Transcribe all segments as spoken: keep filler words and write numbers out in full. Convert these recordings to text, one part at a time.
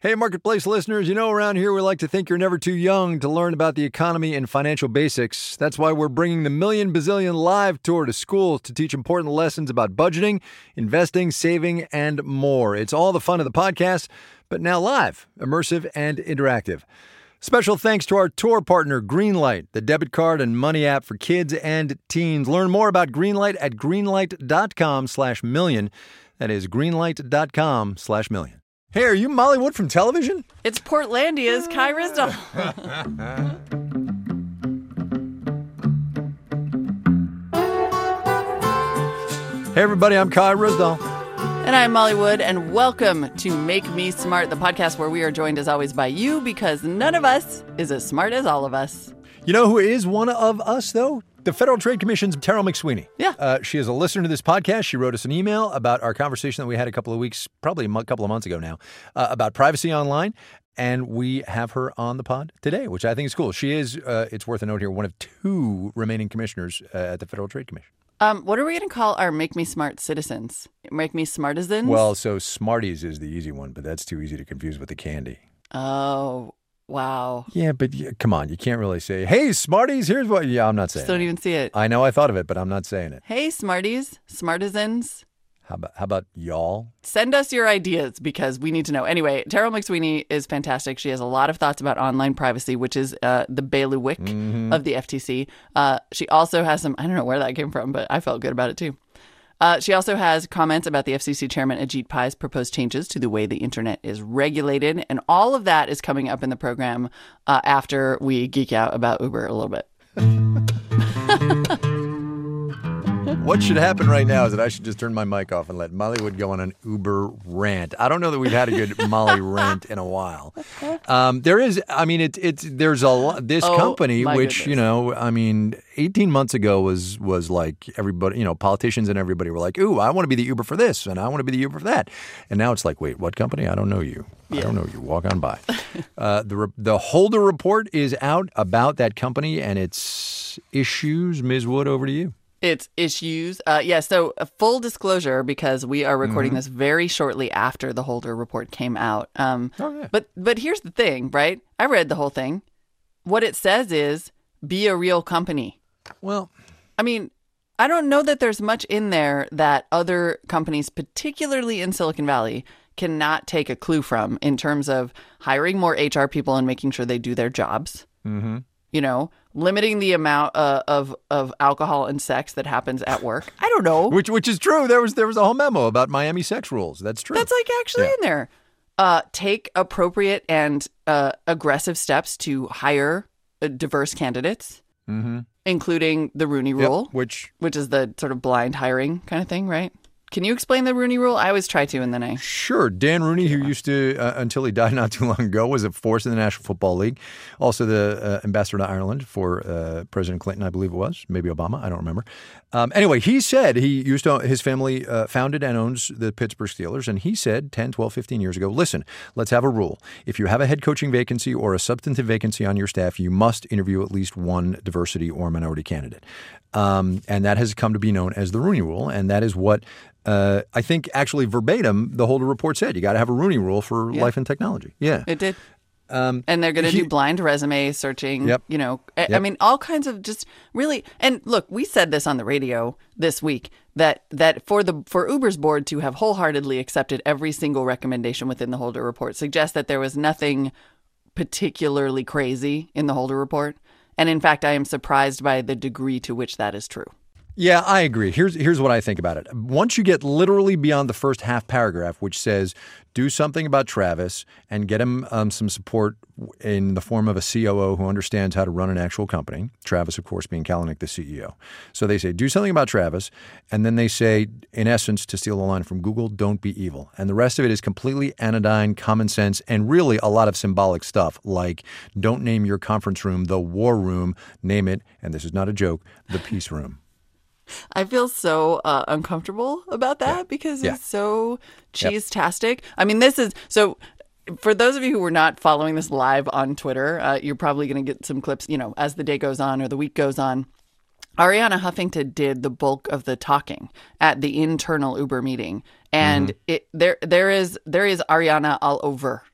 Hey, Marketplace listeners, you know around here we like to think you're never too young to learn about the economy and financial basics. That's why we're bringing the Million Bazillion Live Tour to schools to teach important lessons about budgeting, investing, saving, and more. It's all the fun of the podcast, but now live, immersive, and interactive. Special thanks to our tour partner, Greenlight, the debit card and money app for kids and teens. Learn more about Greenlight at greenlight.com slash million. That is greenlight.com slash million. Hey, are you Molly Wood from television? It's Portlandia's Kai Ryssdal. Hey, everybody, I'm Kai Ryssdal. And I'm Molly Wood, and welcome to Make Me Smart, the podcast where we are joined as always by you, because none of us is as smart as all of us. You know who is one of us, though? The Federal Trade Commission's Terrell McSweeney. Yeah. Uh, she is a listener to this podcast. She wrote us an email about our conversation that we had a couple of weeks, probably a mo- couple of months ago now, uh, about privacy online. And we have her on the pod today, which I think is cool. She is, uh, it's worth a note here, one of two remaining commissioners uh, at the Federal Trade Commission. Um, what are we going to call our Make Me Smart citizens? Make Me Smartisans? Well, so Smarties is the easy one, but that's too easy to confuse with the candy. Oh, wow. Yeah, but yeah, come on. You can't really say, hey, Smarties, here's what. Yeah, I'm not saying Just don't it. even see it. I know I thought of it, but I'm not saying it. Hey, Smarties, Smartisans. How about, how about y'all? Send us your ideas because we need to know. Anyway, Terrell McSweeney is fantastic. She has a lot of thoughts about online privacy, which is uh, the bailiwick Mm-hmm. of the F T C. Uh, she also has some, I don't know where that came from, but I felt good about it too. Uh, she also has comments about the F C C chairman Ajit Pai's proposed changes to the way the internet is regulated. And all of that is coming up in the program uh, after we geek out about Uber a little bit. What should happen right now is that I should just turn my mic off and let Molly Wood go on an Uber rant. I don't know that we've had a good Molly rant in a while. Um, there is, I mean, it's it's there's a lot. This Oh, company, my which goodness. you know, I mean, eighteen months ago was was like everybody, you know, politicians and everybody were like, "Ooh, I want to be the Uber for this, and I want to be the Uber for that," and now it's like, "Wait, what company? I don't know you. I don't know you. Walk on by." uh, the re- the Holder report is out about that company and its issues. Miz Wood, over to you. It's issues. Uh, yeah, so a full disclosure, because we are recording Mm-hmm. this very shortly after the Holder report came out. Um, Oh, yeah. But but here's the thing, right? I read the whole thing. What it says is, be a real company. Well, I mean, I don't know that there's much in there that other companies, particularly in Silicon Valley, cannot take a clue from in terms of hiring more H R people and making sure they do their jobs. mm-hmm. You know, limiting the amount uh, of of alcohol and sex that happens at work. I don't know. which which is true. There was there was a whole memo about Miami sex rules. That's true. That's like actually Yeah. in there. Uh, take appropriate and uh, aggressive steps to hire uh, diverse candidates, mm-hmm. including the Rooney Yep, Rule, which which is the sort of blind hiring kind of thing, right? Can you explain the Rooney Rule? I always try to, and then I... Sure. Dan Rooney, who used to, uh, until he died not too long ago, was a force in the National Football League. Also the uh, ambassador to Ireland for uh, President Clinton, I believe it was. Maybe Obama. I don't remember. Um, anyway, he said he used to, his family uh, founded and owns the Pittsburgh Steelers. And he said ten, twelve, fifteen years ago, listen, let's have a rule. If you have a head coaching vacancy or a substantive vacancy on your staff, you must interview at least one diversity or minority candidate. Um, and that has come to be known as the Rooney Rule. And that is what Uh, I think actually verbatim, the Holder report said you got to have a Rooney Rule for Yeah. life and technology. Yeah. It did. Um, And they're going to he- do blind resume searching, Yep. you know, I, I Yep. mean, all kinds of just really, and look, we said this on the radio this week, that that for the for Uber's board to have wholeheartedly accepted every single recommendation within the Holder report suggests that there was nothing particularly crazy in the Holder report. And in fact, I am surprised by the degree to which that is true. Yeah, I agree. Here's here's what I think about it. Once you get literally beyond the first half paragraph, which says do something about Travis and get him um, some support in the form of a C O O who understands how to run an actual company, Travis, of course, being Kalanick, the C E O. So they say do something about Travis, and then they say, in essence, to steal the line from Google, don't be evil. And the rest of it is completely anodyne, common sense, and really a lot of symbolic stuff, like don't name your conference room the war room, name it, and this is not a joke, the peace room. I feel so uh, uncomfortable about that Yeah. because Yeah. it's so cheese-tastic. I mean, this is so. For those of you who were not following this live on Twitter, uh, you're probably going to get some clips, you know, as the day goes on or the week goes on. Arianna Huffington did the bulk of the talking at the internal Uber meeting, and Mm-hmm. it there there is there is Arianna all over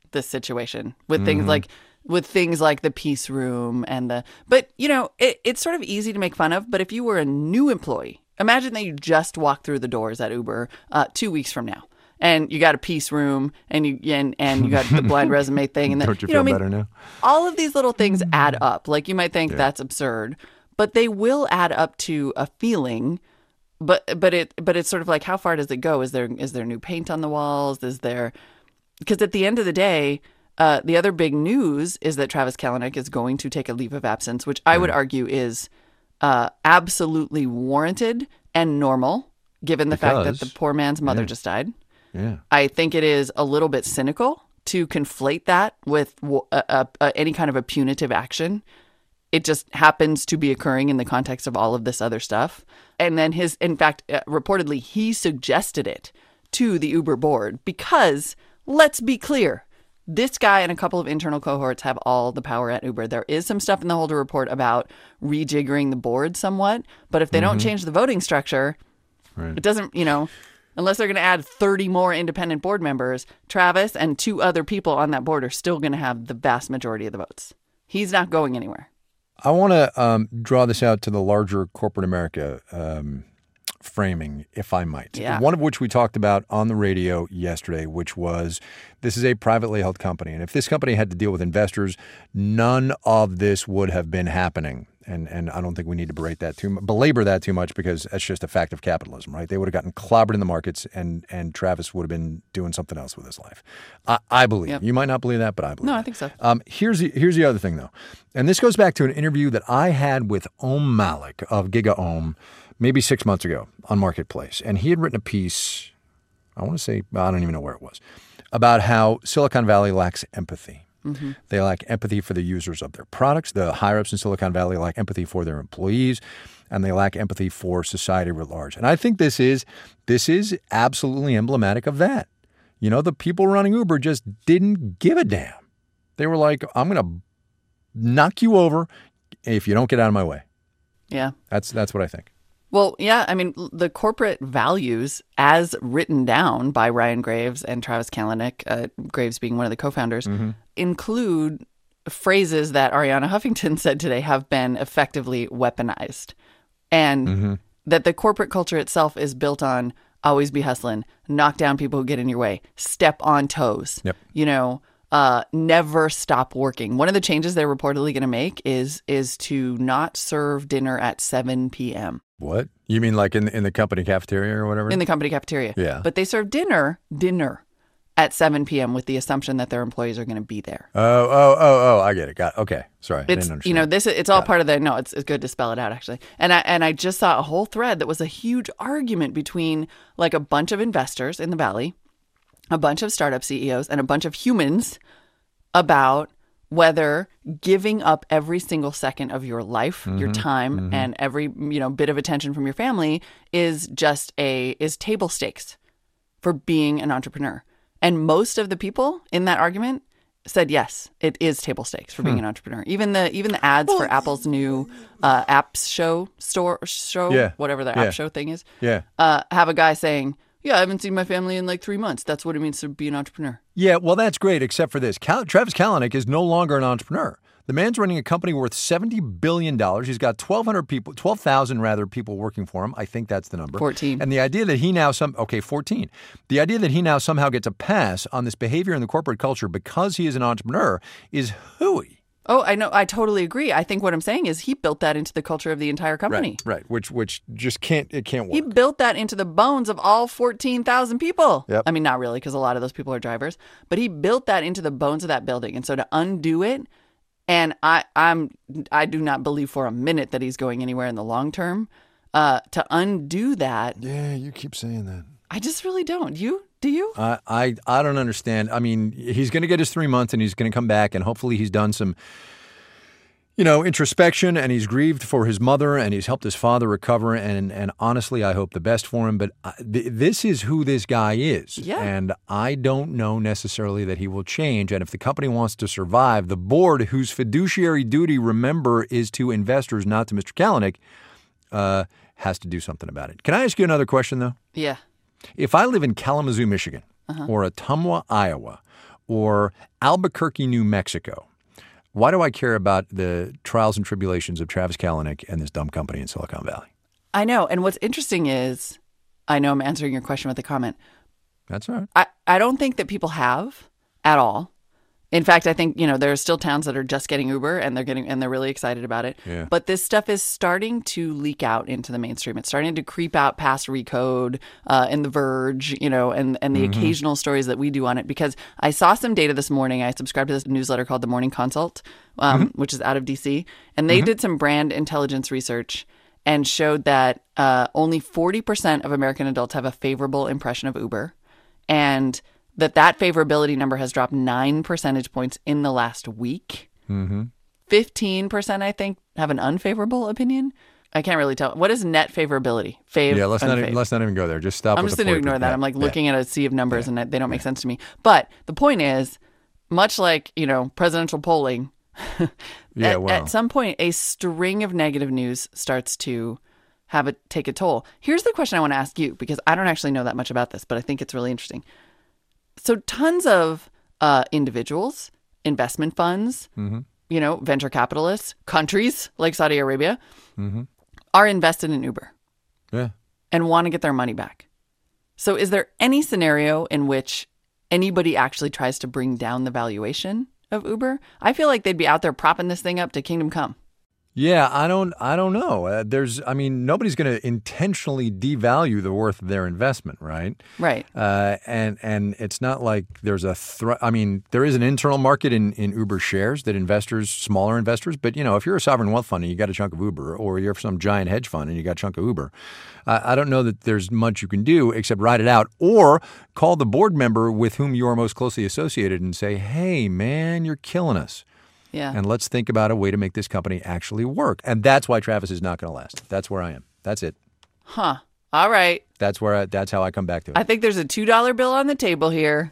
this situation with mm-hmm. things like with things like the peace room and the. But you know, it, it's sort of easy to make fun of. But if you were a new employee, imagine that you just walked through the doors at Uber uh, two weeks from now. And you got a peace room, and you and, and you got the blind resume thing, and then don't you, you feel know, I mean, better now? All of these little things add up. Like you might think yeah. that's absurd, but they will add up to a feeling. But but it but it's sort of like, how far does it go? Is there is there new paint on the walls? Is there because at the end of the day, uh, the other big news is that Travis Kalanick is going to take a leave of absence, which I mm. would argue is uh, absolutely warranted and normal, given the because, fact that the poor man's mother yeah. just died. Yeah, I think it is a little bit cynical to conflate that with a, a, a, any kind of a punitive action. It just happens to be occurring in the context of all of this other stuff. And then his, in fact, uh, reportedly, he suggested it to the Uber board because, let's be clear, this guy and a couple of internal cohorts have all the power at Uber. There is some stuff in the Holder report about rejiggering the board somewhat, but if they mm-hmm. don't change the voting structure, right. it doesn't, you know... Unless they're going to add thirty more independent board members, Travis and two other people on that board are still going to have the vast majority of the votes. He's not going anywhere. I want to um, draw this out to the larger corporate America um, framing, if I might. Yeah. One of which we talked about on the radio yesterday, which was this is a privately held company. And if this company had to deal with investors, none of this would have been happening. And and I don't think we need to berate that too much, belabor that too much, because that's just a fact of capitalism, right? They would have gotten clobbered in the markets, and and Travis would have been doing something else with his life. I, I believe. Yep. You might not believe that, but I believe. No, that. I think so. Um, here's the, here's the other thing, though. And this goes back to an interview that I had with Om Malik of GigaOm maybe six months ago on Marketplace. And he had written a piece, I want to say, I don't even know where it was, about how Silicon Valley lacks empathy. Mm-hmm. They lack empathy for the users of their products. The higher-ups in Silicon Valley lack empathy for their employees, and they lack empathy for society writ large. And I think this is this is absolutely emblematic of that. You know, the people running Uber just didn't give a damn. They were like, I'm going to knock you over if you don't get out of my way. Yeah. That's that's what I think. Well, yeah, I mean, the corporate values as written down by Ryan Graves and Travis Kalanick, uh, Graves being one of the co-founders, mm-hmm. include phrases that Arianna Huffington said today have been effectively weaponized. And mm-hmm. that the corporate culture itself is built on always be hustling, knock down people who get in your way, step on toes, yep. you know, uh, never stop working. One of the changes they're reportedly going to make is is to not serve dinner at seven p.m. What? You mean like in in the company cafeteria or whatever? In the company cafeteria. Yeah. But they serve dinner, dinner at seven p.m. with the assumption that their employees are going to be there. Oh, oh, oh, oh, I get it. Got it. Okay. Sorry. It's, I didn't understand. You know, this it's all Got part it. of the, no, it's, it's good to spell it out actually. And I, and I just saw a whole thread that was a huge argument between like a bunch of investors in the Valley, a bunch of startup C E Os, and a bunch of humans about whether giving up every single second of your life, mm-hmm, your time, mm-hmm. and every, you know, bit of attention from your family is just a, is table stakes for being an entrepreneur. And most of the people in that argument said, yes, it is table stakes for being hmm. an entrepreneur. Even the, even the ads well, for Apple's new uh, apps show store show, yeah, whatever their yeah. app show thing is, yeah, uh, have a guy saying, yeah, I haven't seen my family in like three months. That's what it means to be an entrepreneur. Yeah, well, that's great, except for this. Cal- Travis Kalanick is no longer an entrepreneur. The man's running a company worth seventy billion dollars. He's got twelve hundred people, twelve thousand rather people working for him. I think that's the number. fourteen. And the idea that he now some okay, fourteen. The idea that he now somehow gets a pass on this behavior in the corporate culture because he is an entrepreneur is hooey. Oh, I know. I totally agree. I think what I'm saying is he built that into the culture of the entire company. Right, right. Which which just can't, it can't work. He built that into the bones of all fourteen thousand people. Yep. I mean, not really, because a lot of those people are drivers. But he built that into the bones of that building. And so to undo it, and I I'm I do not believe for a minute that he's going anywhere in the long term. Uh, to undo that. Yeah, you keep saying that. I just really don't. You? Do you? I, I I don't understand. I mean, he's going to get his three months and he's going to come back and hopefully he's done some, you know, introspection and he's grieved for his mother and he's helped his father recover. And, and honestly, I hope the best for him. But I, th- this is who this guy is. Yeah. And I don't know necessarily that he will change. And if the company wants to survive, the board, whose fiduciary duty, remember, is to investors, not to Mister Kalanick, uh, has to do something about it. Can I ask you another question, though? Yeah. If I live in Kalamazoo, Michigan, uh-huh. or Ottumwa, Iowa, or Albuquerque, New Mexico? Why do I care about the trials and tribulations of Travis Kalanick and this dumb company in Silicon Valley? I know. And what's interesting is, I know I'm answering your question with a comment. That's all right. I, I don't think that people have at all. In fact, I think, you know, there are still towns that are just getting Uber and they're getting and they're really excited about it. Yeah. But this stuff is starting to leak out into the mainstream. It's starting to creep out past Recode uh, and The Verge, you know, and, and the mm-hmm. occasional stories that we do on it. Because I saw some data this morning. I subscribed to this newsletter called The Morning Consult, um, mm-hmm. which is out of D C. And they mm-hmm. did some brand intelligence research and showed that uh, only forty percent of American adults have a favorable impression of Uber. And that that favorability number has dropped nine percentage points in the last week. Mm-hmm. fifteen percent, I think, have an unfavorable opinion. I can't really tell. What is net favorability? Fav, yeah, let's unfav. not, even, let's not even go there. Just stop I'm with just the going to ignore that. Yeah. I'm like yeah. looking at a sea of numbers yeah. and they don't make yeah. sense to me. But the point is, much like, you know, presidential polling, yeah, at, well. at some point, a string of negative news starts to have it take a toll. Here's the question I want to ask you, because I don't actually know that much about this, but I think it's really interesting. So tons of uh, individuals, investment funds, mm-hmm. you know, venture capitalists, countries like Saudi Arabia mm-hmm. are invested in Uber yeah. and want to get their money back. So is there any scenario in which anybody actually tries to bring down the valuation of Uber? I feel like they'd be out there propping this thing up to kingdom come. Yeah, I don't I don't know. Uh, there's, I mean, nobody's going to intentionally devalue the worth of their investment, right? Right. Uh, and and it's not like there's a threat. I mean, there is an internal market in, in Uber shares that investors, smaller investors, but, you know, if you're a sovereign wealth fund and you got a chunk of Uber, or you're some giant hedge fund and you got a chunk of Uber, I, I don't know that there's much you can do except ride it out or call the board member with whom you are most closely associated and say, hey, man, you're killing us. Yeah. And let's think about a way to make this company actually work. And that's why Travis is not going to last. That's where I am. That's it. Huh. All right. That's where I, that's how I come back to it. I think there's a two dollar bill on the table here.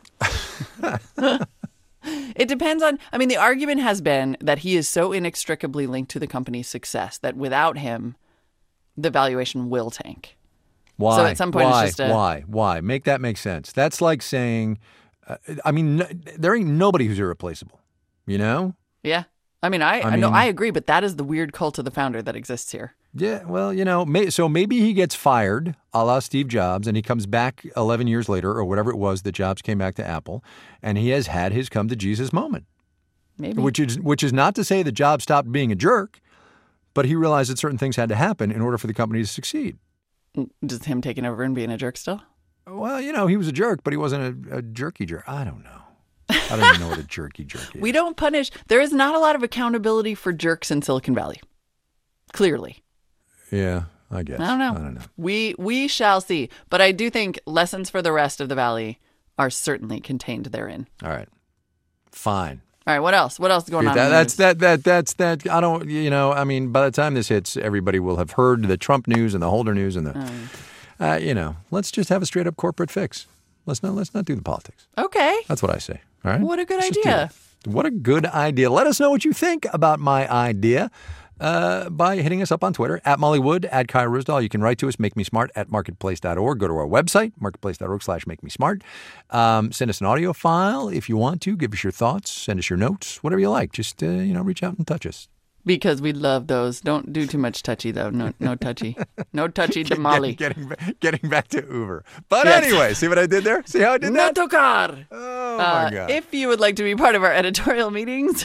It depends on, I mean, the argument has been that he is so inextricably linked to the company's success that without him, the valuation will tank. Why? So at some point why? it's just a... Why? Why? Make that make sense. That's like saying, uh, I mean, n- there ain't nobody who's irreplaceable, you know? Yeah. I mean, I, I I know mean- I agree, but that is the weird cult of the founder that exists here. Yeah, well, you know, may, so maybe he gets fired, a la Steve Jobs, and he comes back eleven years later, or whatever it was that Jobs came back to Apple, and he has had his come to Jesus moment. Maybe. Which is which is not to say that Jobs stopped being a jerk, but he realized that certain things had to happen in order for the company to succeed. Just him taking over and being a jerk still? Well, you know, he was a jerk, but he wasn't a, a jerky jerk. I don't know. I don't even know what a jerky jerk is. We don't punish. There is not a lot of accountability for jerks in Silicon Valley. Clearly. Yeah, I guess. I don't know. I don't know. We we shall see. But I do think lessons for the rest of the Valley are certainly contained therein. All right. Fine. All right, what else? What else is going That, on? in the that's news? that that that's that. I don't. You know. I mean, by the time this hits, everybody will have heard the Trump news and the Holder news and the. Oh. Uh, you know, let's just have a straight up corporate fix. Let's not let's not do the politics. Okay. That's what I say. All right. What a good Let's just do idea. that. What a good idea. Let us know what you think about my idea uh, by hitting us up on Twitter, at Molly Wood, at Kai Rusdahl. You can write to us, make me smart at marketplace dot org. Go to our website, marketplace dot org slash make me smart. Um, send us an audio file if you want to. Give us your thoughts. Send us your notes, whatever you like. Just, uh, you know, reach out and touch us. Because we love those. Don't do too much touchy, though. No no touchy. No touchy to Molly. Getting, getting, getting back to Uber. But Yes. anyway, see what I did there? See how I did No that? tocar. Oh, Uh, my God. if you would like to be part of our editorial meetings,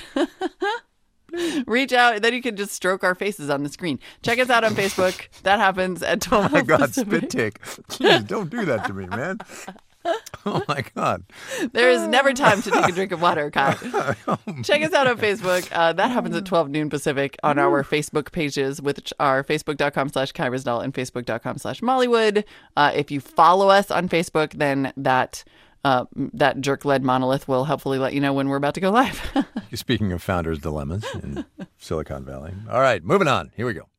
reach out. Then you can just stroke our faces on the screen. Check us out on Facebook. That happens at twelve Oh, my God, Pacific. spit take. Jeez, don't do that to me, man. Oh, my God. There is never time to take a drink of water, Kai. Check us out on Facebook. Uh, that happens at twelve noon Pacific on our Facebook pages, which are facebook.com slash Kai Rusdahl and facebook.com slash Mollywood. Uh, if you follow us on Facebook, then that uh, that jerk-led monolith will helpfully let you know when we're about to go live. Speaking of founders' dilemmas in Silicon Valley. All right, moving on. Here we go.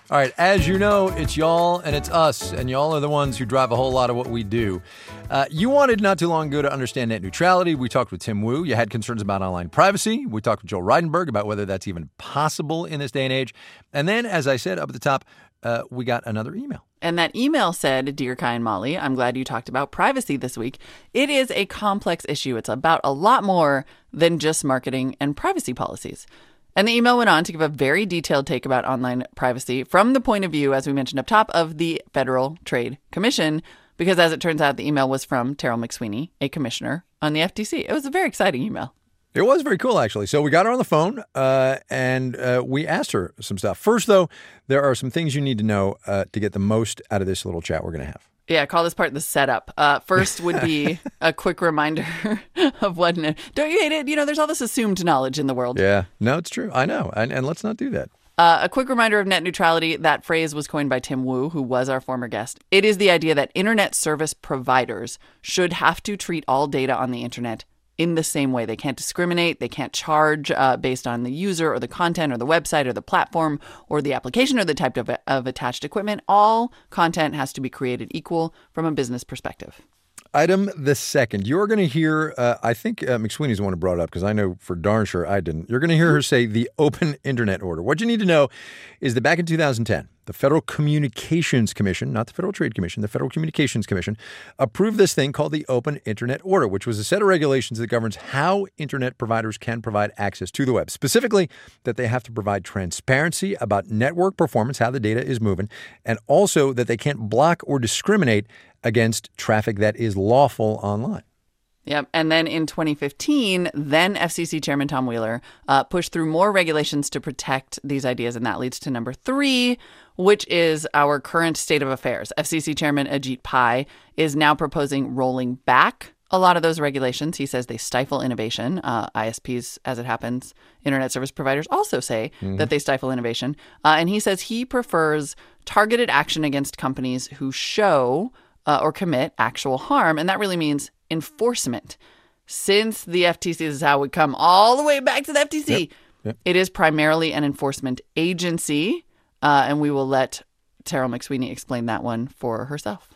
All right, as you know, it's y'all and it's us, and y'all are the ones who drive a whole lot of what we do. Uh, you wanted not too long ago to understand net neutrality. We talked with Tim Wu. You had concerns about online privacy. We talked with Joel Reidenberg about whether that's even possible in this day and age. And then, as I said up at the top, uh, we got another email. And that email said, Dear Kai and Molly, I'm glad you talked about privacy this week. It is a complex issue. It's about a lot more than just marketing and privacy policies. And the email went on to give a very detailed take about online privacy from the point of view, as we mentioned up top, of the Federal Trade Commission, because as it turns out, the email was from Terrell McSweeney, a commissioner on the F T C. It was a very exciting email. It was very cool, actually. So we got her on the phone uh, and uh, we asked her some stuff. First, though, there are some things you need to know uh, to get the most out of this little chat we're going to have. Yeah, call this part the setup. Uh, first would be a quick reminder of what... Don't you hate it? You know, there's all this assumed knowledge in the world. Yeah. No, it's true. I know. And, and let's not do that. Uh, a quick reminder of net neutrality. That phrase was coined by Tim Wu, who was our former guest. It is the idea that internet service providers should have to treat all data on the internet in the same way. They can't discriminate. They can't charge uh, based on the user or the content or the website or the platform or the application or the type of, of attached equipment. All content has to be created equal from a business perspective. Item the second. You're going to hear, uh, I think uh, McSweeney's the one who brought it up because I know for darn sure I didn't. You're going to hear her say the Open Internet Order. What you need to know is that back in two thousand ten, the Federal Communications Commission, not the Federal Trade Commission, the Federal Communications Commission, approved this thing called the Open Internet Order, which was a set of regulations that governs how internet providers can provide access to the web. Specifically, that they have to provide transparency about network performance, how the data is moving, and also that they can't block or discriminate against traffic that is lawful online. Yep. And then in twenty fifteen, then F C C Chairman Tom Wheeler uh, pushed through more regulations to protect these ideas. And that leads to number three, which is our current state of affairs. F C C Chairman Ajit Pai is now proposing rolling back a lot of those regulations. He says they stifle innovation. Uh, I S Ps, as it happens, internet service providers also say mm-hmm. that they stifle innovation. Uh, and he says he prefers targeted action against companies who show uh, or commit actual harm. And that really means enforcement. Since the F T C, this is how we come all the way back to the F T C. Yep. Yep. It is primarily an enforcement agency. Uh, and we will let Terrell McSweeney explain that one for herself.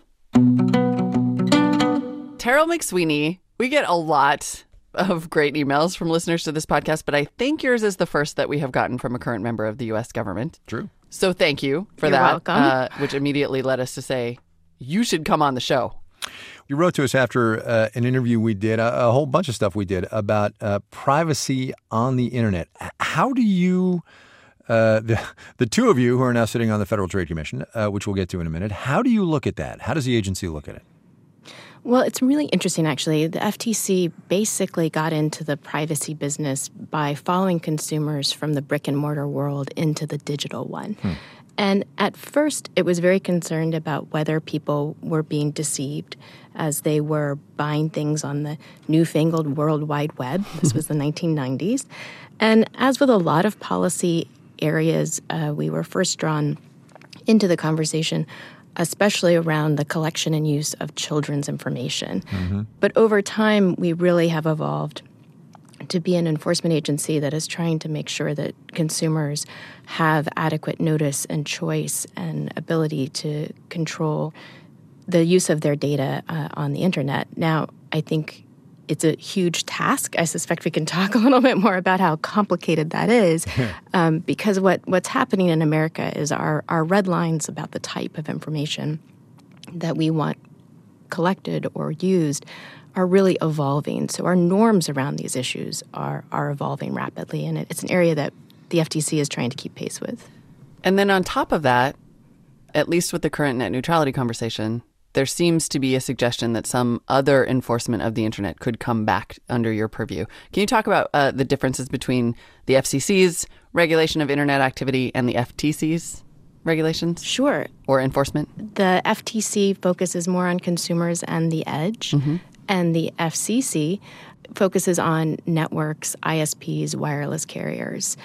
Terrell McSweeney, we get a lot of great emails from listeners to this podcast, but I think yours is the first that we have gotten from a current member of the U S government. True. So thank you for You're that, welcome. Uh, which immediately led us to say, you should come on the show. You wrote to us after uh, an interview we did, a, a whole bunch of stuff we did about uh, privacy on the internet. How do you, uh, the, the two of you who are now sitting on the Federal Trade Commission, uh, which we'll get to in a minute, how do you look at that? How does the agency look at it? Well, it's really interesting, actually. The F T C basically got into the privacy business by following consumers from the brick and mortar world into the digital one. Hmm. And at first, it was very concerned about whether people were being deceived as they were buying things on the newfangled World Wide Web. This was the nineteen nineties. And as with a lot of policy areas, uh, we were first drawn into the conversation, especially around the collection and use of children's information. Mm-hmm. But over time, we really have evolved to be an enforcement agency that is trying to make sure that consumers have adequate notice and choice and ability to control the use of their data uh, on the internet. Now, I think it's a huge task. I suspect we can talk a little bit more about how complicated that is, um, because what, what's happening in America is our, our red lines about the type of information that we want collected or used are really evolving. So our norms around these issues are are evolving rapidly, and it's an area that the F T C is trying to keep pace with. And then on top of that, at least with the current net neutrality conversation, there seems to be a suggestion that some other enforcement of the internet could come back under your purview. Can you talk about uh, the differences between the F C C's regulation of internet activity and the F T C's regulations? Sure. Or enforcement? The F T C focuses more on consumers and the edge. Mm-hmm. And the F C C focuses on networks, I S Ps, wireless carriers.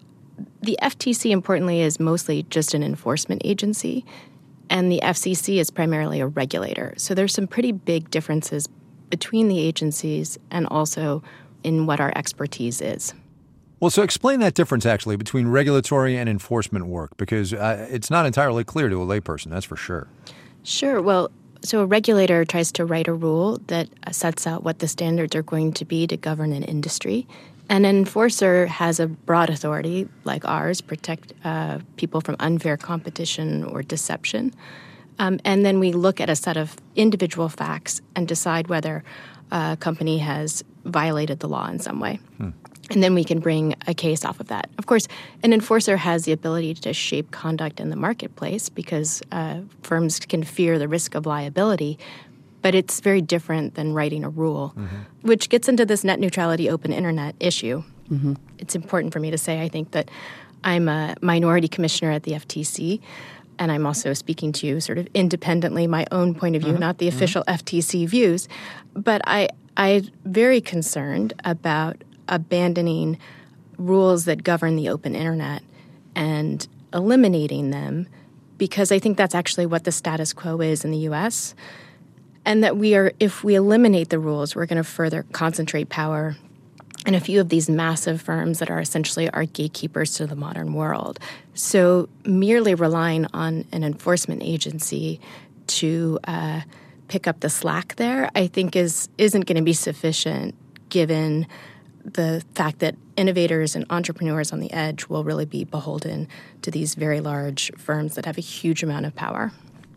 The F T C, importantly, is mostly just an enforcement agency, and the F C C is primarily a regulator. So there's some pretty big differences between the agencies and also in what our expertise is. Well, so explain that difference, actually, between regulatory and enforcement work, because uh, it's not entirely clear to a layperson, that's for sure. Sure. Well, so a regulator tries to write a rule that sets out what the standards are going to be to govern an industry. And an enforcer has a broad authority, like ours, protect uh, people from unfair competition or deception. Um, and then we look at a set of individual facts and decide whether a company has violated the law in some way. Hmm. And then we can bring a case off of that. Of course, an enforcer has the ability to shape conduct in the marketplace because uh, firms can fear the risk of liability, but it's very different than writing a rule, mm-hmm. which gets into this net neutrality open internet issue. Mm-hmm. It's important for me to say, I think, that I'm a minority commissioner at the F T C, and I'm also speaking to you sort of independently, my own point of view, mm-hmm. not the official mm-hmm. F T C views. But I, I'm very concerned about abandoning rules that govern the open internet and eliminating them, because I think that's actually what the status quo is in the U S, and that we are, if we eliminate the rules, we're going to further concentrate power in a few of these massive firms that are essentially our gatekeepers to the modern world. So merely relying on an enforcement agency to uh, pick up the slack there, I think is isn't going to be sufficient, given the fact that innovators and entrepreneurs on the edge will really be beholden to these very large firms that have a huge amount of power.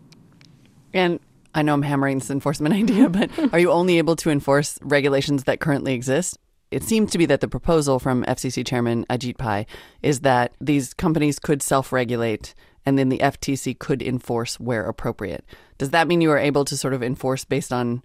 And I know I'm hammering this enforcement idea, but are you only able to enforce regulations that currently exist? It seems to be that the proposal from F C C Chairman Ajit Pai is that these companies could self-regulate and then the F T C could enforce where appropriate. Does that mean you are able to sort of enforce based on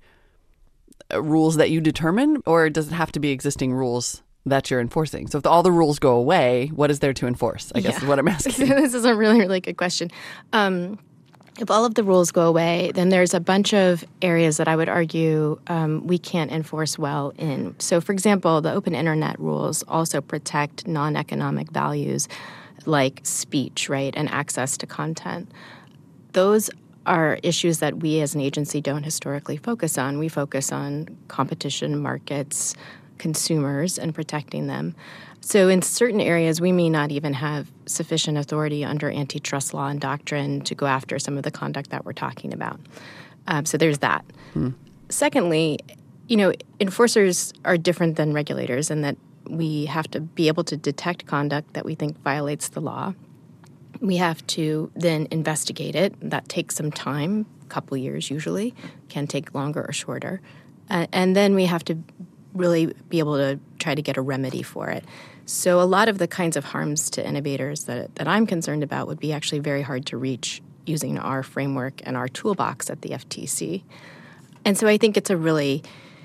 rules that you determine, or does it have to be existing rules that you're enforcing? So if all the rules go away, what is there to enforce, I guess yeah. is what I'm asking. This is a really, really good question. Um, if all of the rules go away, then there's a bunch of areas that I would argue um, we can't enforce well in. So, for example, the open internet rules also protect non-economic values like speech, right, and access to content. Those are issues that we as an agency don't historically focus on. We focus on competition, markets, consumers, and protecting them. So in certain areas, we may not even have sufficient authority under antitrust law and doctrine to go after some of the conduct that we're talking about. Um, so there's that. Hmm. Secondly, you know, enforcers are different than regulators in that we have to be able to detect conduct that we think violates the law. We have to then investigate it. That takes some time, a couple years usually, can take longer or shorter. Uh, and then we have to really be able to try to get a remedy for it. So a lot of the kinds of harms to innovators that, that I'm concerned about would be actually very hard to reach using our framework and our toolbox at the F T C. And so I think it's a really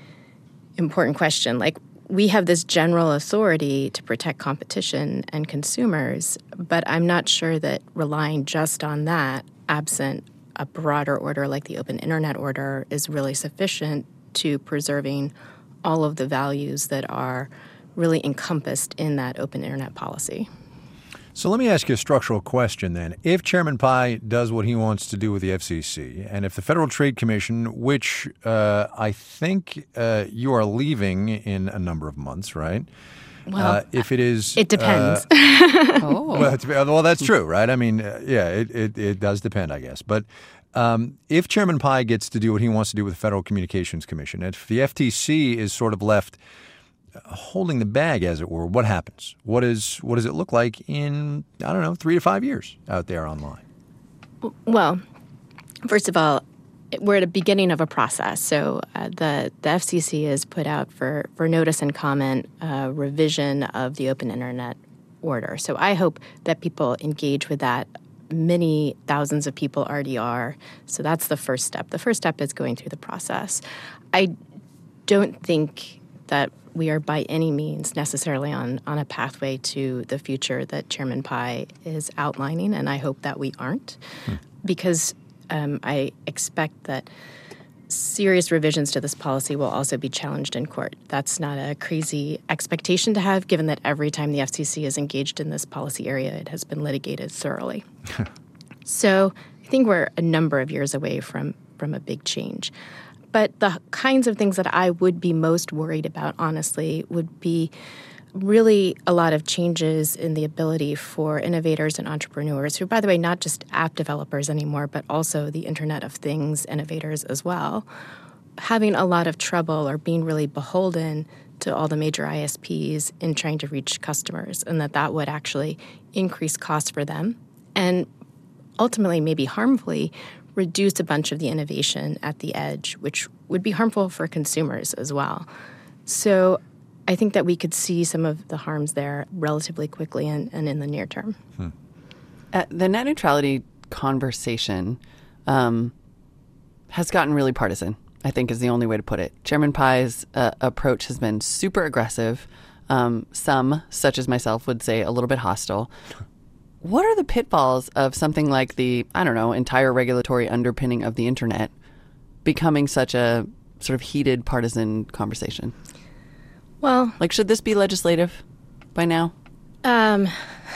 important question. Like, we have this general authority to protect competition and consumers, but I'm not sure that relying just on that, absent a broader order like the open internet order, is really sufficient to preserving all of the values that are really encompassed in that open internet policy. So let me ask you a structural question then. If Chairman Pai does what he wants to do with the F C C, and if the Federal Trade Commission, which uh, I think uh, you are leaving in a number of months, right? Well, uh, if it is... It depends. Uh, oh. well, it's, well, that's true, right? I mean, uh, yeah, it, it, it does depend, I guess. But um, if Chairman Pai gets to do what he wants to do with the Federal Communications Commission, if the F T C is sort of left holding the bag, as it were, what happens? What is what does it look like in, I don't know, three to five years out there online? Well, first of all, we're at the beginning of a process. So uh, the, the F C C has put out for, for notice and comment a revision of the open internet order. So I hope that people engage with that. Many thousands of people already are. So that's the first step. The first step is going through the process. I don't think that we are by any means necessarily on, on a pathway to the future that Chairman Pai is outlining, and I hope that we aren't, hmm. because um, I expect that serious revisions to this policy will also be challenged in court. That's not a crazy expectation to have, given that every time the F C C is engaged in this policy area, it has been litigated thoroughly. So I think we're a number of years away from, from a big change. But the kinds of things that I would be most worried about, honestly, would be really a lot of changes in the ability for innovators and entrepreneurs, who, by the way, not just app developers anymore, but also the Internet of Things innovators as well, having a lot of trouble or being really beholden to all the major I S Ps in trying to reach customers, and that that would actually increase costs for them and ultimately, maybe harmfully, reduce a bunch of the innovation at the edge, which would be harmful for consumers as well. So I think that we could see some of the harms there relatively quickly and, and in the near term. Hmm. Uh, the net neutrality conversation um, has gotten really partisan, I think is the only way to put it. Chairman Pai's uh, approach has been super aggressive. Um, some, such as myself, would say a little bit hostile. What are the pitfalls of something like the, I don't know, entire regulatory underpinning of the internet becoming such a sort of heated partisan conversation? Well, like, should this be legislative by now? Um,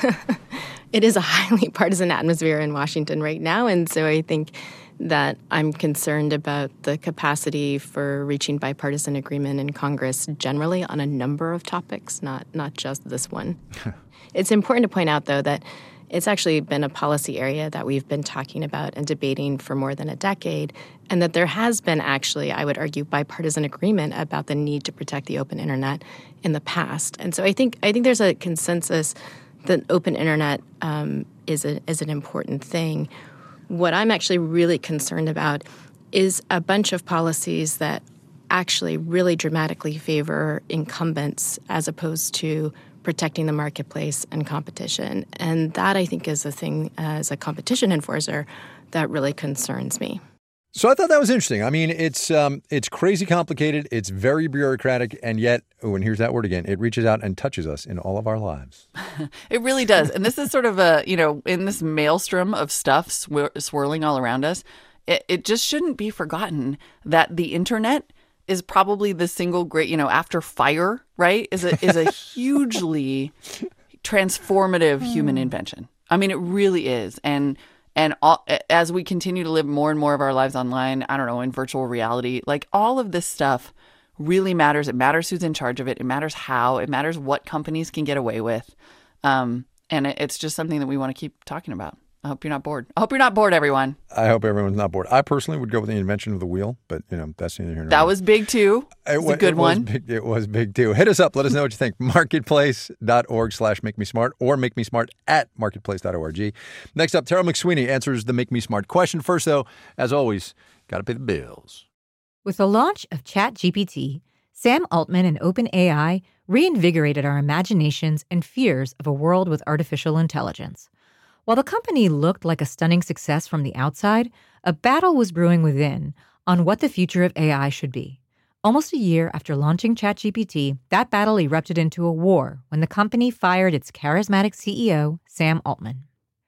it is a highly partisan atmosphere in Washington right now. And so I think that I'm concerned about the capacity for reaching bipartisan agreement in Congress generally on a number of topics, not not just this one. It's important to point out, though, that it's actually been a policy area that we've been talking about and debating for more than a decade, and that there has been actually, I would argue, bipartisan agreement about the need to protect the open internet in the past. And so I think I think there's a consensus that open internet um, is a, is an important thing. What I'm actually really concerned about is a bunch of policies that actually really dramatically favor incumbents as opposed to protecting the marketplace and competition. And that, I think, is a thing as a competition enforcer that really concerns me. So I thought that was interesting. I mean, it's um, it's crazy complicated. It's very bureaucratic. And yet, oh, and here's that word again, it reaches out and touches us in all of our lives. It really does. And this is sort of a, you know, in this maelstrom of stuff swir- swirling all around us, it, it just shouldn't be forgotten that the internet is probably the single great, you know, after fire, right, is a, is a hugely transformative human invention. I mean, it really is. And And all, as we continue to live more and more of our lives online, I don't know, in virtual reality, like all of this stuff really matters. It matters who's in charge of it. It matters how. It matters what companies can get away with. Um, and it, it's just something that we want to keep talking about. I hope you're not bored. I hope you're not bored, everyone. I hope everyone's not bored. I personally would go with the invention of the wheel, but, you know, that's neither here nor That there. was big, too. It was a good it one. Was big, it was big, too. Hit us up. Let us know what you think. Marketplace.org slash make me smart or make me smart at marketplace dot org. Next up, Tara McSweeney answers the Make Me Smart question. First, though, as always, got to pay the bills. With the launch of ChatGPT, Sam Altman and OpenAI reinvigorated our imaginations and fears of a world with artificial intelligence. While the company looked like a stunning success from the outside, a battle was brewing within on what the future of A I should be. Almost a year after launching ChatGPT, that battle erupted into a war when the company fired its charismatic C E O, Sam Altman.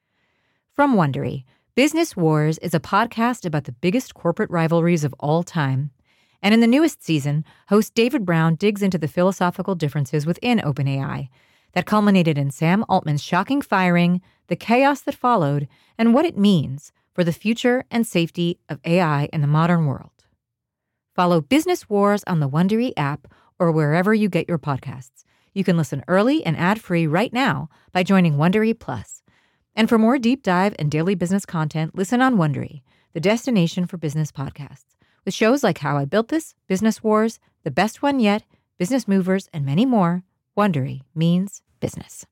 From Wondery, Business Wars is a podcast about the biggest corporate rivalries of all time. And in the newest season, host David Brown digs into the philosophical differences within OpenAI that culminated in Sam Altman's shocking firing, the chaos that followed, and what it means for the future and safety of A I in the modern world. Follow Business Wars on the Wondery app or wherever you get your podcasts. You can listen early and ad-free right now by joining Wondery Plus. And for more deep dive and daily business content, listen on Wondery, the destination for business podcasts, with shows like How I Built This, Business Wars, The Best One Yet, Business Movers, and many more. Wondery means business.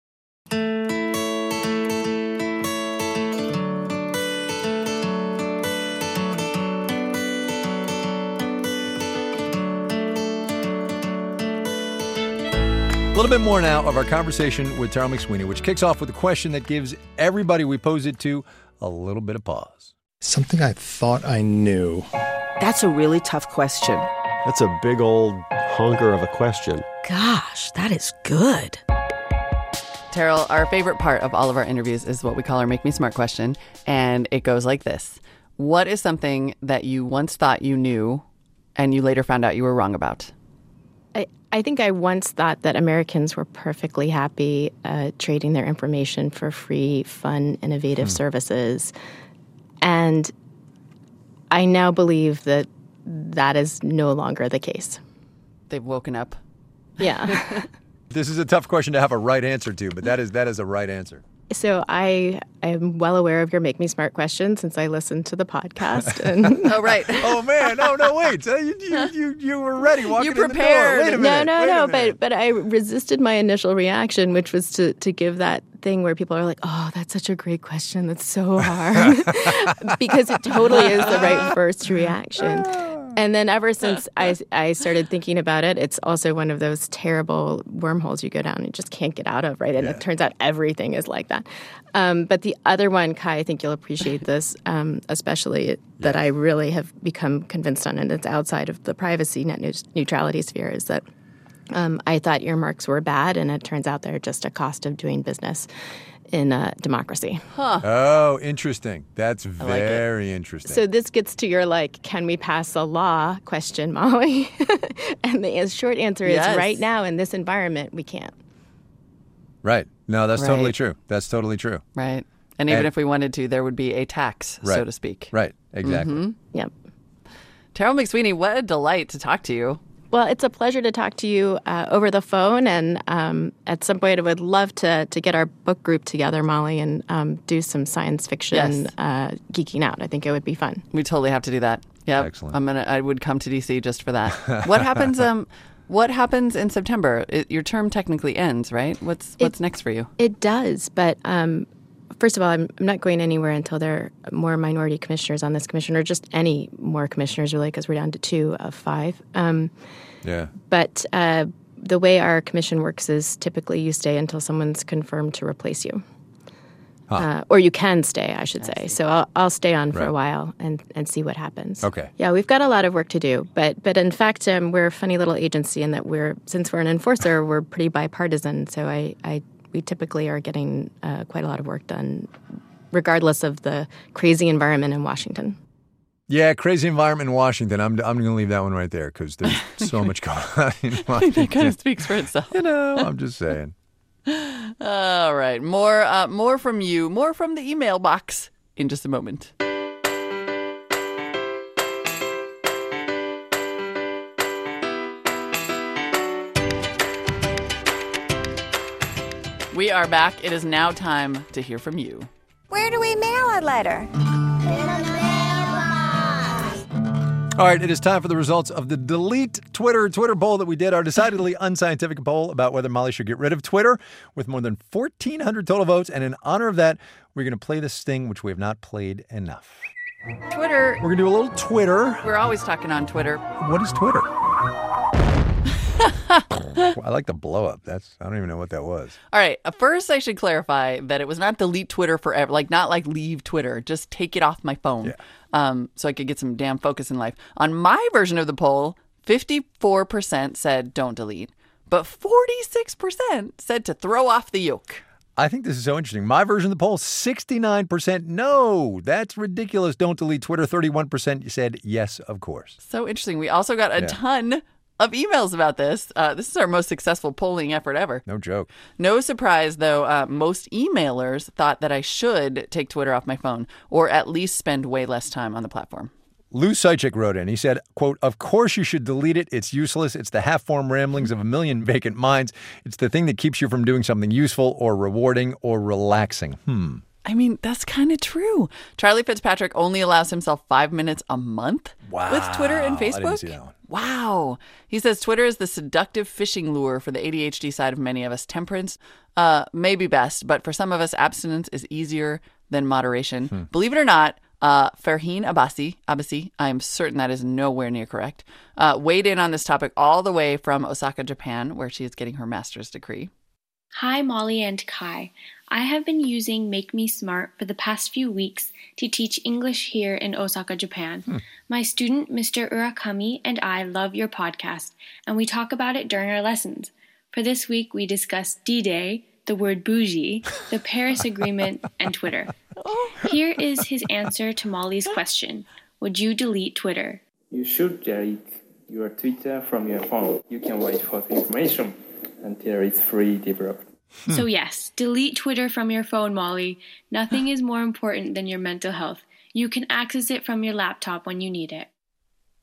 A little bit more now of our conversation with Tara McSweeney, which kicks off with a question that gives everybody we pose it to a little bit of pause. Something I thought I knew. That's a really tough question. That's a big old honker of a question. Gosh, that is good. Terrell, our favorite part of all of our interviews is what we call our Make Me Smart question. And it goes like this. What is something that you once thought you knew and you later found out you were wrong about? I, I think I once thought that Americans were perfectly happy uh, trading their information for free, fun, innovative hmm. services. And I now believe that that is no longer the case. They've woken up. Yeah. This is a tough question to have a right answer to, but that is that is a right answer. So I am well aware of your Make Me Smart question since I listened to the podcast. And Oh, right. Oh man! Oh no! Wait! So you, you you you were ready walking You in the door. prepared. Wait a no, minute. no, wait a no. minute. But but I resisted my initial reaction, which was to to give that thing where people are like, "Oh, that's such a great question. That's so hard," because it totally is the right first reaction. And then ever since I, I started thinking about it, it's also one of those terrible wormholes you go down and you just can't get out of, right? And Yeah. it turns out everything is like that. Um, but the other one, Kai, I think you'll appreciate this, um, especially that I really have become convinced on, and it's outside of the privacy net neut- neutrality sphere, is that um, I thought earmarks were bad, and it turns out they're just a cost of doing business in a democracy. Oh, interesting. That's like it. very interesting. So this gets to your, like, can we pass a law question, Molly? And the short answer is Yes. right now in this environment, we can't. right? No, that's Right. totally true. That's totally true. Right. And even And- if we wanted to, there would be a tax, Right. so to speak. Right. Exactly. Yep. Terrell McSweeney, what a delight to talk to you. Well, it's a pleasure to talk to you uh, over the phone, and um, at some point I would love to to get our book group together, Molly, and um, do some science fiction Yes. uh, geeking out. I think it would be fun. We totally have to do that. Yeah. Excellent. I'm gonna I would come to D C just for that. What happens um what happens in September? It, your term technically ends, right? What's what's next for you? It does, but um, first of all, I'm, I'm not going anywhere until there are more minority commissioners on this commission, or just any more commissioners, really, because we're down to two of five. Um, Yeah. but uh, the way our commission works is typically you stay until someone's confirmed to replace you. Uh, or you can stay, I should say. So I'll, I'll stay on for Right. a while and, and see what happens. Okay. Yeah, we've got a lot of work to do, but but in fact, um, we're a funny little agency in that we're since we're an enforcer, we're pretty bipartisan. So I, I we typically are getting uh, quite a lot of work done, regardless of the crazy environment in Washington. Yeah, crazy environment in Washington. I'm I'm going to leave that one right there because there's so much going on in Washington. It kind of speaks for itself. You know, I'm just saying. All right. More uh, more from you, more from the email box in just a moment. We are back. It is now time to hear from you. Where do we mail a letter? All right, it is time for the results of the Delete Twitter Twitter poll that we did, our decidedly unscientific poll about whether Molly should get rid of Twitter, with more than fourteen hundred total votes. And in honor of that, we're going to play this thing, which we have not played enough. Twitter. We're going to do a little Twitter. We're always talking on Twitter. What is Twitter? I like the blow up. That's I don't even know what that was. All right. uh, First, I should clarify that it was not delete Twitter forever. Like, not like leave Twitter. Just take it off my phone. Yeah. Um, so I could get some damn focus in life. On my version of the poll, fifty-four percent said don't delete, but forty-six percent said to throw off the yoke. I think this is so interesting. My version of the poll, sixty-nine percent no, that's ridiculous. Don't delete Twitter. thirty-one percent said yes, of course. So interesting. We also got a Yeah. ton of emails about this. Uh, this is our most successful polling effort ever. No joke. No surprise, though, uh, most emailers thought that I should take Twitter off my phone or at least spend way less time on the platform. Lou Sychik wrote in. He said, quote, "Of course you should delete it. It's useless. It's the half-formed ramblings of a million vacant minds. It's the thing that keeps you from doing something useful or rewarding or relaxing." Hmm. I mean, that's kind of true. Charlie Fitzpatrick only allows himself five minutes a month with Twitter and I didn't Facebook. see that one. Wow. He says Twitter is the seductive fishing lure for the A D H D side of many of us. Temperance uh, may be best, but for some of us, abstinence is easier than moderation. Hmm. Believe it or not, uh, Farheen Abbasi, Abbasi, I'm certain that is nowhere near correct, uh, weighed in on this topic all the way from Osaka, Japan, where she is getting her master's degree. Hi, Molly and Kai. I have been using Make Me Smart for the past few weeks to teach English here in Osaka, Japan. Hmm. My student, Mister Urakami, and I love your podcast, and we talk about it during our lessons. For this week, we discussed D-Day, the word bougie, the Paris Agreement, and Twitter. Here is his answer to Molly's question. Would you delete Twitter? You should delete your Twitter from your phone. You can wait for the information until it's fully developed. So yes, delete Twitter from your phone, Molly. Nothing is more important than your mental health. You can access it from your laptop when you need it.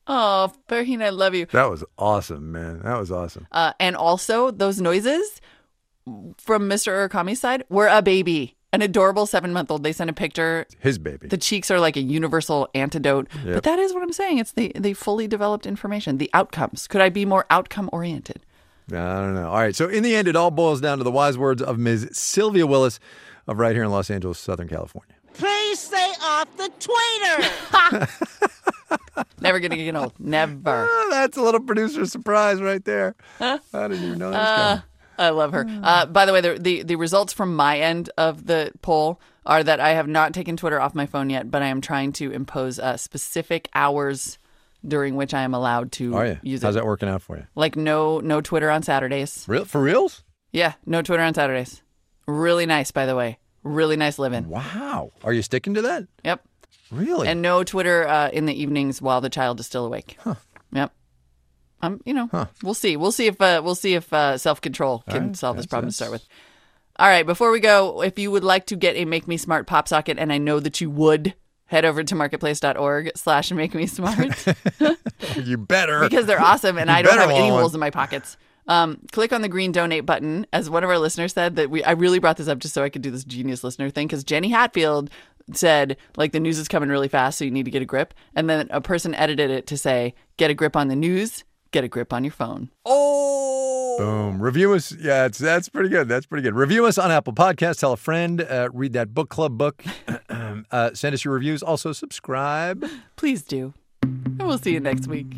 Oh, Farheen, I love you. That was awesome, man. That was awesome. Uh, and also, those noises from Mister Urakami's side were a baby. An adorable seven-month-old. They sent a picture. His baby. The cheeks are like a universal antidote. Yep. But that is what I'm saying. It's the, the fully developed information, the outcomes. Could I be more outcome-oriented? I don't know. All right. So in the end, it all boils down to the wise words of Miz Sylvia Willis of right here in Los Angeles, Southern California. Please stay off the Twitter. Never going to get old. Never. Oh, that's a little producer surprise right there. Huh? I didn't even know that was uh, coming. I love her. Uh, by the way, the, the the results from my end of the poll are that I have not taken Twitter off my phone yet, but I am trying to impose uh, specific hours during which I am allowed to Are you? use How's it. that working out for you? Like no no Twitter on Saturdays. Real for reals? Yeah, no Twitter on Saturdays. Really nice, by the way. Really nice living. Wow. Are you sticking to that? Yep. Really? And no Twitter uh, in the evenings while the child is still awake. Huh. Yep. Um, you know, huh. we'll see. We'll see if uh, we'll see if uh, self-control can right. solve this That's, problem that's... to start with. All right, before we go, if you would like to get a Make Me Smart pop socket, and I know that you would, head over to marketplace.org slash make me smart. You better. Because they're awesome, and You I don't have better any want holes one. in my pockets. Um, click on the green donate button. As one of our listeners said, that we I really brought this up just so I could do this genius listener thing, because Jenny Hatfield said, like, the news is coming really fast, so you need to get a grip. And then a person edited it to say, get a grip on the news, get a grip on your phone. Oh! Boom. Review us. Yeah, it's, that's pretty good. That's pretty good. Review us on Apple Podcasts. Tell a friend. Uh, read that book club book. uh, send us your reviews. Also, subscribe. Please do. And we'll see you next week.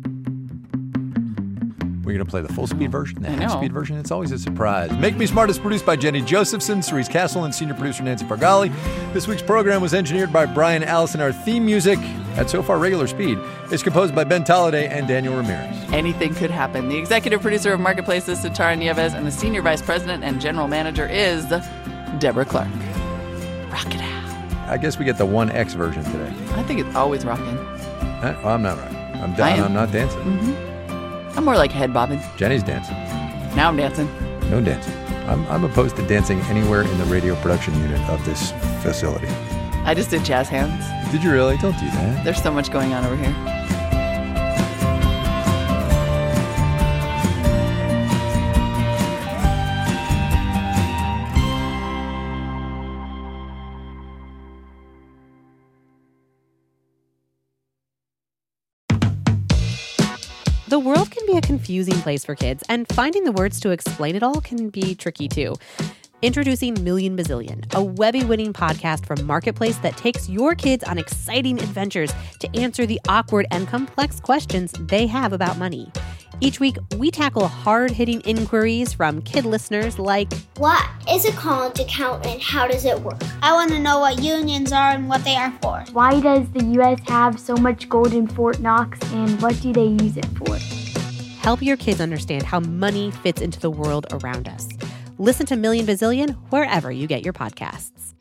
We're going to play the full speed version, the I half know. speed version. It's always a surprise. Make Me Smart is produced by Jenny Josephson, Cerise Castle, and senior producer Nancy Fargali. This week's program was engineered by Brian Allison. Our theme music, at So Far Regular Speed, is composed by Ben Tolliday and Daniel Ramirez. Anything could happen. The executive producer of Marketplace is Satara Nieves, and the senior vice president and general manager is Deborah Clark. Rock it out. I guess we get the one X version today. I think it's always rocking. Uh, oh, I'm not right. I'm I down. am. I'm not dancing. Mm-hmm. I'm more like head bobbing. Jenny's dancing. Now I'm dancing. No dancing. I'm, I'm opposed to dancing anywhere in the radio production unit of this facility. I just did jazz hands. Did you really? Don't do that. There's so much going on over here. The world can be a confusing place for kids, and finding the words to explain it all can be tricky too. Introducing Million Bazillion, a Webby-winning podcast from Marketplace that takes your kids on exciting adventures to answer the awkward and complex questions they have about money. Each week, we tackle hard-hitting inquiries from kid listeners like, what is a college account and how does it work? I want to know what unions are and what they are for. Why does the U S have so much gold in Fort Knox, and what do they use it for? Help your kids understand how money fits into the world around us. Listen to Million Bazillion wherever you get your podcasts.